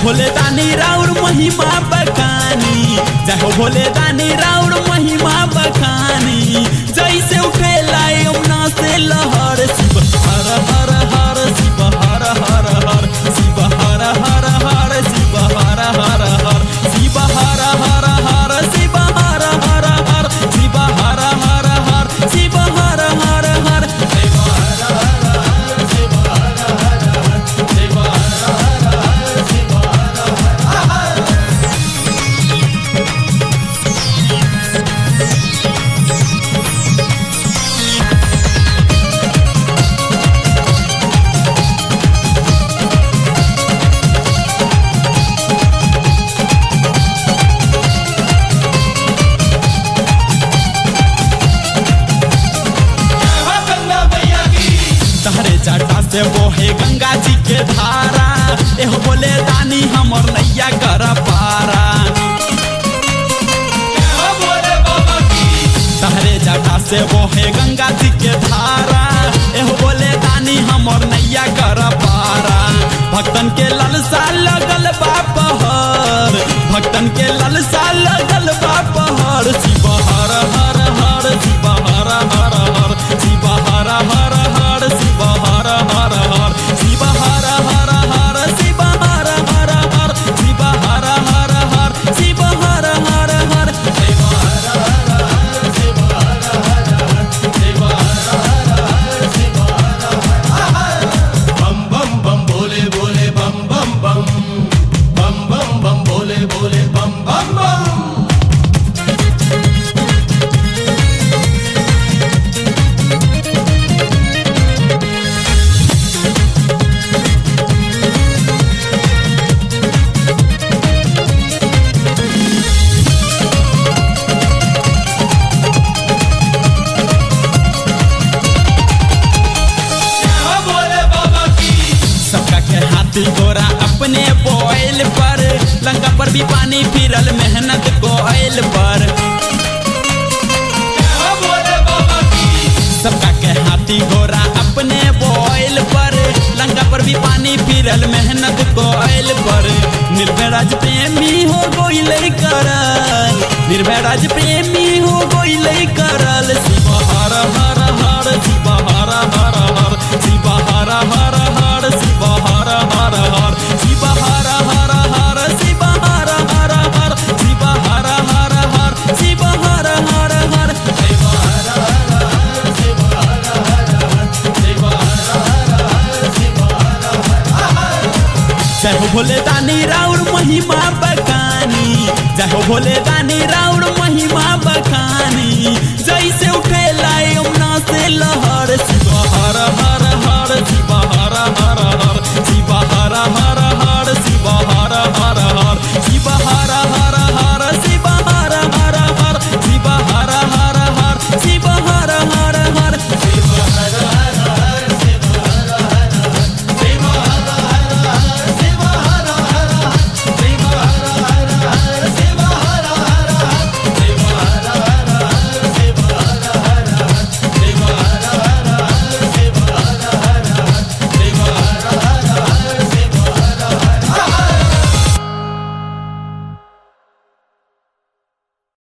भोले दानी राउर महिमा बखानी, जय हो भोले दानी राउर महिमा बखानी। जैसे उठेला यमुना से लहर, शिव हर हर हर शिव हर हर हर शिव हर हर हर शिव हर हर हर शिव हर हर हर शिव हर हर हर शिव हर हर हर शिव हर हर हर शिव हर हर हर शिव हर हर हर शिव हर हर हर शिव हर हर हर। जटा से बोहे गंगा जी के धारा, एहो बोले दानी हमर नैया कर पारा। तहरे जटा से बोहे गंगा जी के धारा, एहो बोले दानी हमर नैया कर पारा। भक्तन के ललसा लगल बा पहर, भक्तन के ललसा लगल बा पहर। शिव हर हर हर शिव हर हर हर शिव हर हर हर शिव हर हर हर शिव हर हर हर शिव हर हर हर शिव हर हर हर शिव हर हर हर शिव हर हर हर शिव हर हर हर शिव हर हर हर शिव हर हर हर। बम बम बम भोले भोले बम बम बम बम बम बम भोले भोले बम बम बम। गोरा अपने बोइल पर, लंका पर भी पानी फिरल मेहनत कोयल पर। सबका के हाथी घोड़ा अपने बोइल पर, लंका पर भी पानी फिरल मेहनत कोयल पर। निर्भय राज प्रेमी हो गोइल करल, निर्भय राज प्रेमी हो गोइल करल। शिव हर हर हर शिव हर हर हर शिव हर हर हर शिव हर हर हर शिव हर हर हर शिव हर हर हर शिव हर हर हर शिव हर हर हर शिव हर हर हर शिव हर हर हर शिव हर हर हर शिव हर हर हर। जय हो भोले दानी राउर महिमा बखानी, जय हो भोले दानी राउर महिमा बखानी। जैसे उठेला यमुना से लहर।